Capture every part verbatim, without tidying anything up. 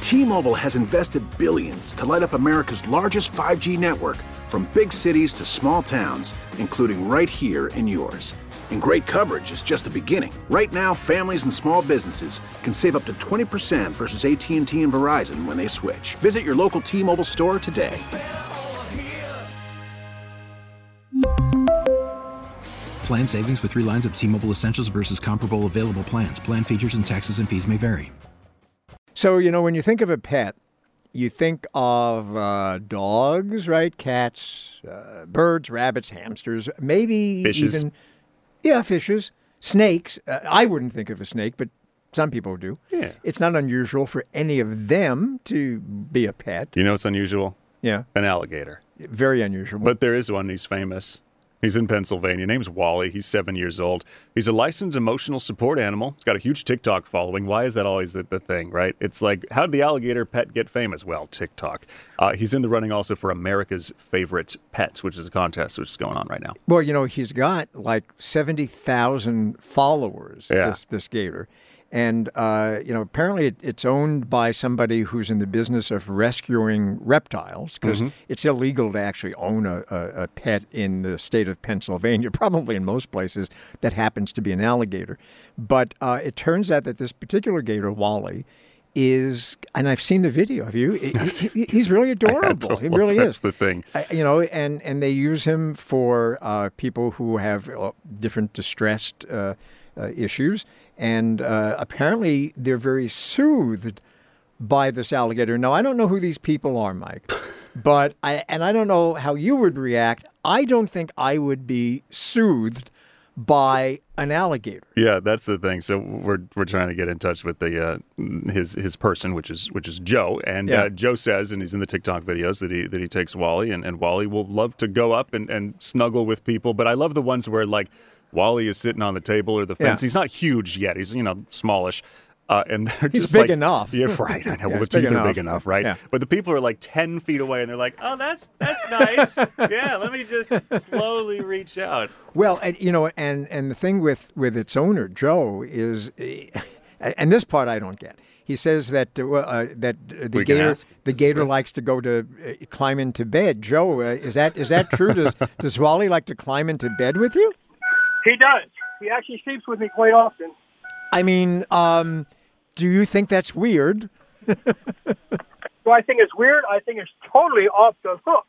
T-Mobile has invested billions to light up America's largest five G network, from big cities to small towns, including right here in yours. And great coverage is just the beginning. Right now, families and small businesses can save up to twenty percent versus A T and T and Verizon when they switch. Visit your local T-Mobile store today. Plan savings with three lines of T-Mobile Essentials versus comparable available plans. Plan features and taxes and fees may vary. So, you know, when you think of a pet, you think of uh, dogs, right? Cats, uh, birds, rabbits, hamsters, maybe Fishes. even, yeah, fishes, snakes. Uh, I wouldn't think of a snake, but some people do. Yeah. It's not unusual for any of them to be a pet. You know what's unusual? Yeah. An alligator. Very unusual. But there is one. He's famous. He's in Pennsylvania. Name's Wally. He's seven years old. He's a licensed emotional support animal. He's got a huge TikTok following. Why is that always the, the thing, right? It's like, how did the alligator pet get famous? Well, TikTok. Uh, he's in the running also for America's Favorite Pets, which is a contest which is going on right now. Well, you know, he's got like seventy thousand followers, Yeah. this, this gator. And, uh, you know, apparently it, it's owned by somebody who's in the business of rescuing reptiles, because Mhm. it's illegal to actually own a, a, a pet in the state of Pennsylvania, probably in most places, that happens to be an alligator. But uh, it turns out that this particular gator, Wally, is, and I've seen the video. Have you? He- he- he's really adorable. He really That's is. the thing. I, you know, and, and they use him for uh, people who have uh, different distressed uh, uh, issues. And uh, apparently they're very soothed by this alligator. Now, I don't know who these people are, Mike, but I, and I don't know how you would react. I don't think I would be soothed by an alligator. Yeah, that's the thing. So we're we're trying to get in touch with the uh, his his person, which is which is Joe, and Yeah. uh, Joe says, and he's in the TikTok videos that he that he takes Wally, and, and Wally will love to go up and, and snuggle with people. But I love the ones where like Wally is sitting on the table or the fence. Yeah. He's not huge yet. He's you know smallish. Uh, and they're He's just big like, enough. Yeah, right. I know. Yeah, well, the he's big teeth are enough. big enough, right? Yeah. But the people are like ten feet away, and they're like, "Oh, that's that's nice. Yeah, let me just slowly reach out." Well, and, you know, and, and the thing with, with its owner, Joe, is, eh, and this part I don't get. He says that uh, well, uh, that uh, the We can gator ask. the This is gator good. likes to go to uh, climb into bed. Joe, uh, is that is that true? Does does Wally like to climb into bed with you? He does. He actually sleeps with me quite often. I mean, um, do you think that's weird? Do I think it's weird? I think it's totally off the hook.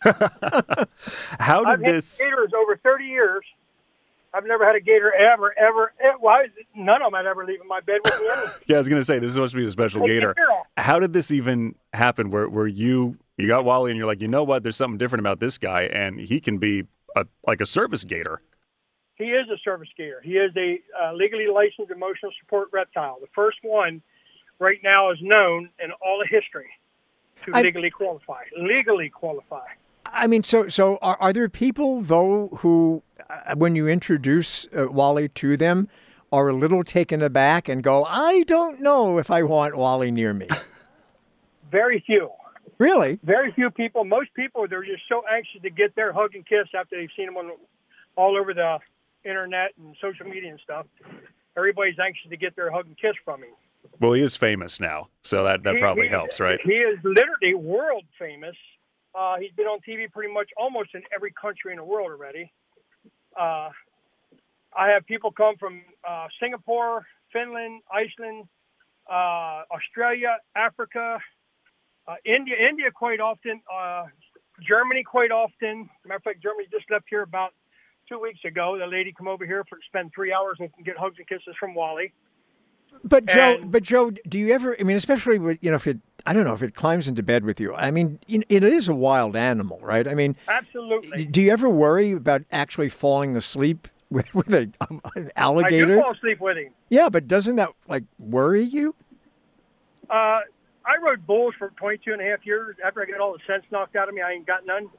How I've did had this? gators over thirty years. I've never had a gator ever, ever. eh, Well, I- none of them had ever leaving my bed with me. Anyway. Yeah, I was gonna say this is supposed to be a special gator. How did this even happen? Where where you you got Wally and you're like, you know what? There's something different about this guy, and he can be a like a service gator. He is a service gator. He is a uh, legally licensed emotional support reptile. The first one right now is known in all of history to I- legally qualify. Legally qualify. I mean, so so are, are there people though who, uh, when you introduce uh, Wally to them, are a little taken aback and go, "I don't know if I want Wally near me." Very few. Really? Very few people. Most people, they're just so anxious to get their hug and kiss after they've seen him on all over the internet and social media and stuff. Everybody's anxious to get their hug and kiss from him. Well, he is famous now, so that that He- probably he- helps, right? He is literally world famous. Uh, he's been on T V pretty much almost in every country in the world already. Uh, I have people come from uh, Singapore, Finland, Iceland, uh, Australia, Africa, uh, India, India quite often, uh, Germany quite often. Matter of fact, Germany just left here about two weeks ago. The lady come over here for spend three hours and get hugs and kisses from Wally. But Joe, And- but Joe, do you ever? I mean, especially with, you know, if it, I don't know, if it climbs into bed with you. I mean, you know, it is a wild animal, right? I mean, Absolutely. do you ever worry about actually falling asleep with with a, um, an I alligator? do fall asleep with him. Yeah, but doesn't that like worry you? Uh, I rode bulls for twenty-two and a half years. After I got all the sense knocked out of me, I ain't got none.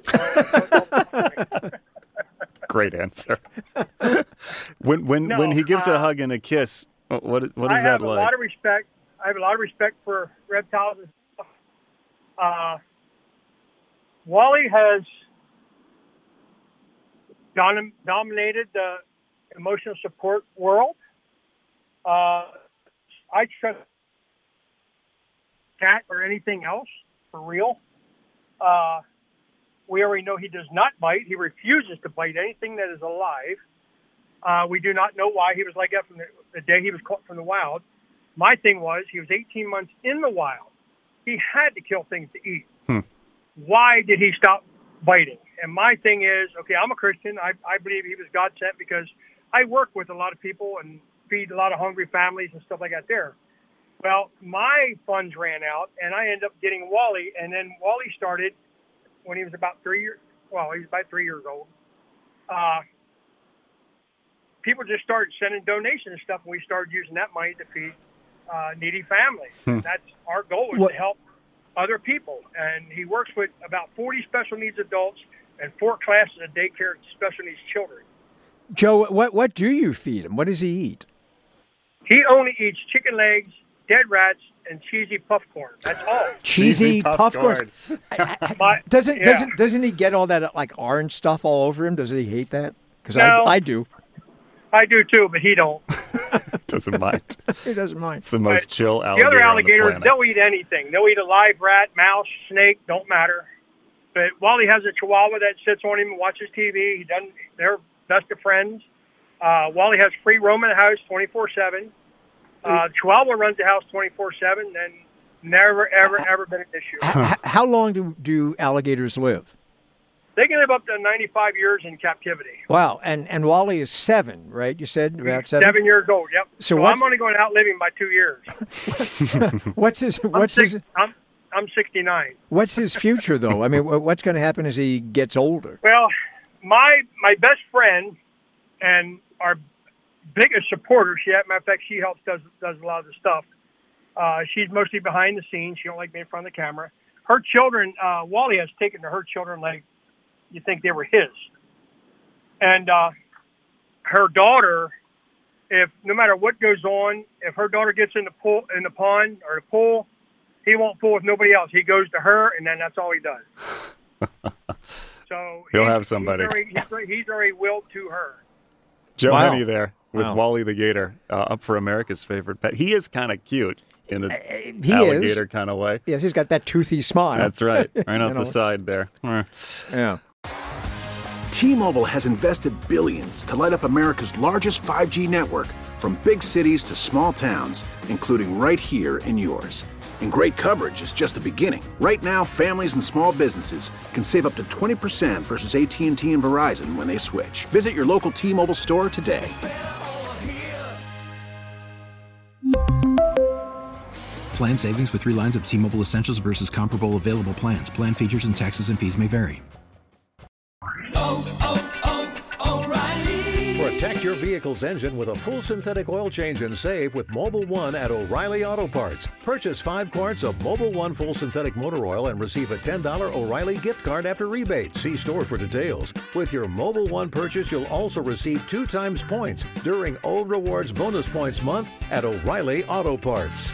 Great answer. when when No, when he gives a uh, hug and a kiss, what what what I is have that a like? lot of respect. I have a lot of respect for reptiles and stuff. Uh, Wally has dom- dominated the emotional support world. Uh, I trust cat or anything else, for real. Uh, we already know he does not bite. He refuses to bite anything that is alive. Uh, we do not know why he was like that from the, the day he was caught from the wild. My thing was, he was eighteen months in the wild. He had to kill things to eat. Hmm. Why did he stop biting? And my thing is, okay, I'm a Christian. I, I believe he was God sent because I work with a lot of people and feed a lot of hungry families and stuff like that there. Well, my funds ran out, and I ended up getting Wally. And then Wally started when he was about three years. Well, he was about three years old. Uh, people just started sending donations and stuff, and we started using that money to feed uh, needy families. Hmm. That's our goal is What- to help other people. And he works with about forty special needs adults and four classes of daycare and special needs children. Joe, what what do you feed him? What does he eat? He only eats chicken legs, dead rats, and cheesy puff corn. That's all. Cheesy Cheesy puff puff corn. corn. I- I- My- doesn't yeah. doesn't doesn't he get all that like orange stuff all over him? Doesn't he hate that? Because No. I I do. I do too, but he don't. Doesn't mind. He doesn't mind. It's the most But chill The alligator other on alligators, the planet. they'll eat anything. They'll eat a live rat, mouse, snake, don't matter. But Wally has a Chihuahua that sits on him and watches T V. He doesn't. They're best of friends. Uh, Wally has free roam in the house twenty-four seven. Uh, Chihuahua runs the house twenty-four seven, and never, ever, ever been an issue. H- how long do do alligators live? They can live up to ninety-five years in captivity. Wow, and and Wally is seven, right? You said about seven. Seven years old. Yep. So So, what's- I'm only going to outlive him by two years. What's his I'm what's six, his I'm I'm sixty-nine. what's his future though? I mean, wh- what's going to happen as he gets older? Well, my my best friend and our biggest supporter, she, as a matter of fact, she helps does does a lot of the stuff. Uh, she's mostly behind the scenes. She don't like being in front of the camera. Her children, uh, Wally has taken to her children like you think they were his. And uh, her daughter, if no matter what goes on, if her daughter gets in the pool in the pond or the pool, he won't fool with nobody else. He goes to her, and then that's all he does. So He'll he's- have somebody. He's already, he's already, he's already willed to her. Joe Wow. Henny there with Wow. Wally the Gator, uh, up for America's favorite pet. He is kind of cute in a He alligator is. kind of way. Yes, he's got that toothy smile. That's right, right You off know, the it's- side there. Eh. Yeah. T-Mobile has invested billions to light up America's largest five G network, from big cities to small towns, including right here in yours. And great coverage is just the beginning. Right now, families and small businesses can save up to twenty percent versus A T and T and Verizon when they switch. Visit your local T-Mobile store today. Plan savings with three lines of T-Mobile Essentials versus comparable available plans. Plan features and taxes and fees may vary. Protect your vehicle's engine with a full synthetic oil change and save with Mobile One at O'Reilly Auto Parts. Purchase five quarts of Mobile One full synthetic motor oil and receive a ten dollars O'Reilly gift card after rebate. See store for details. With your Mobile One purchase, you'll also receive two times points during O Rewards Bonus Points Month at O'Reilly Auto Parts.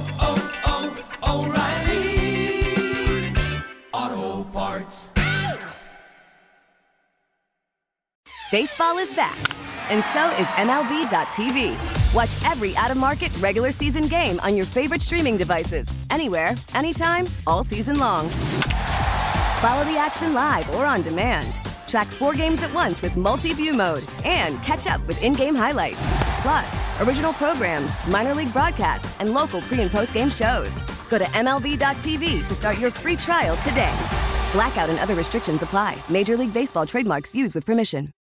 Baseball is back, and so is M L B dot T V. Watch every out-of-market regular season game on your favorite streaming devices, anywhere, anytime, all season long. Follow the action live or on demand. Track four games at once with multi-view mode and catch up with in-game highlights. Plus, original programs, minor league broadcasts, and local pre- and post-game shows. Go to M L B dot T V to start your free trial today. Blackout and other restrictions apply. Major League Baseball trademarks used with permission.